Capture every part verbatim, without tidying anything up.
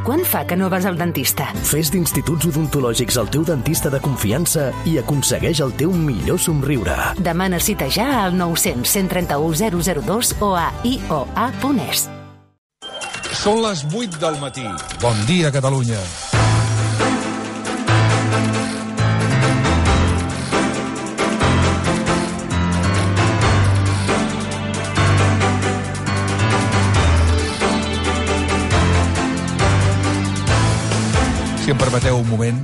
Quant fa que no vas al dentista? Fes d'Instituts Odontològics el teu dentista de confiança i aconsegueix el teu millor somriure. Demana cita ja al nou cents, cent trenta-u, zero zero dos o a i o a punt es. Són les vuit del matí. Bon dia, Catalunya. Si em permeteu un moment.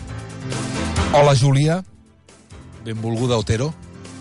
Hola, Júlia. Benvolguda, Otero.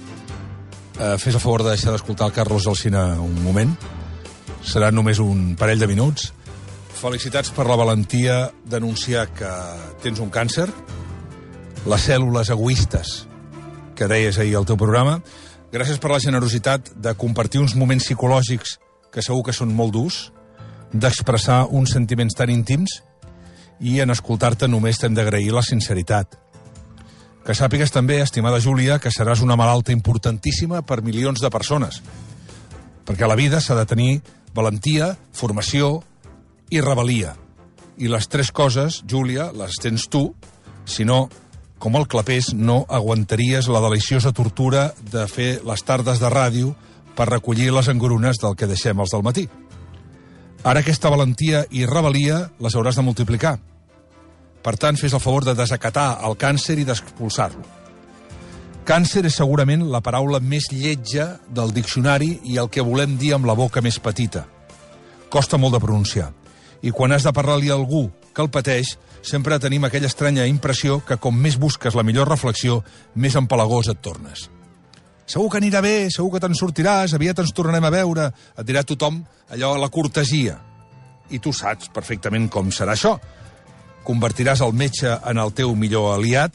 Uh, fes el favor de deixar d'escoltar el Carlos Alsina un moment. Serà només un parell de minuts. Felicitats per la valentia d'anunciar que tens un càncer. Les cèl·lules egoistes que deies ahir al teu programa. Gràcies per la generositat de compartir uns moments psicològics que segur que són molt durs, d'expressar uns sentiments tan íntims, i en escoltar-te només t'hem d'agrair la sinceritat. Que sàpigues també, estimada Júlia, que seràs una malalta importantíssima per milions de persones. Perquè a la vida s'ha de tenir valentia, formació i rebel·lia. I les tres coses, Júlia, les tens tu, si no, com el clapés, no aguantaries la deliciosa tortura de fer les tardes de ràdio per recollir les engrunes del que deixem els del matí. Ara aquesta valentia i rebel·lia les hauràs de multiplicar. Per tant, fes el favor de desacatar el càncer i d'expulsar-lo. Càncer és segurament la paraula més lletja del diccionari i el que volem dir amb la boca més petita. Costa molt de pronunciar. I quan has de parlar-li a algú que el pateix, sempre tenim aquella estranya impressió que com més busques la millor reflexió, més empalagós et tornes. Segur que anirà bé, segur que te'n sortiràs, aviat ens tornarem a veure, et dirà tothom allò a la cortesia. I tu saps perfectament com serà això. Convertiràs el metge en el teu millor aliat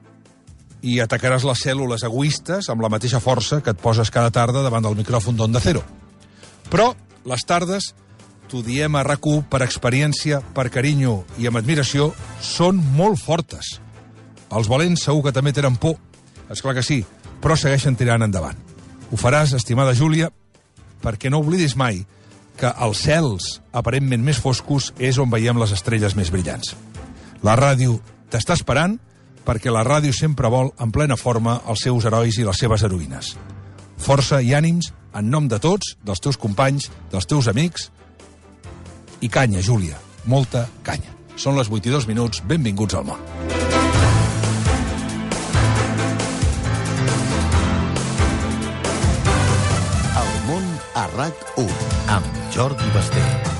i atacaràs les cèl·lules egoistes amb la mateixa força que et poses cada tarda davant del micròfon d'Onda Cero. Però les tardes, t'ho diem a RAC u per experiència, per carinyo i amb admiració, són molt fortes. Els valents segur que també tenen por, esclar que sí, però segueixen tirant endavant. Ho faràs, estimada Júlia, perquè no oblidis mai que els cels aparentment més foscos és on veiem les estrelles més brillants. La ràdio t'està esperant perquè la ràdio sempre vol en plena forma els seus herois i les seves heroïnes. Força i ànims en nom de tots, dels teus companys, dels teus amics. I canya, Júlia, molta canya. Són les vuit i dos minuts, benvinguts al món. El món a RAC u amb Jordi Basté.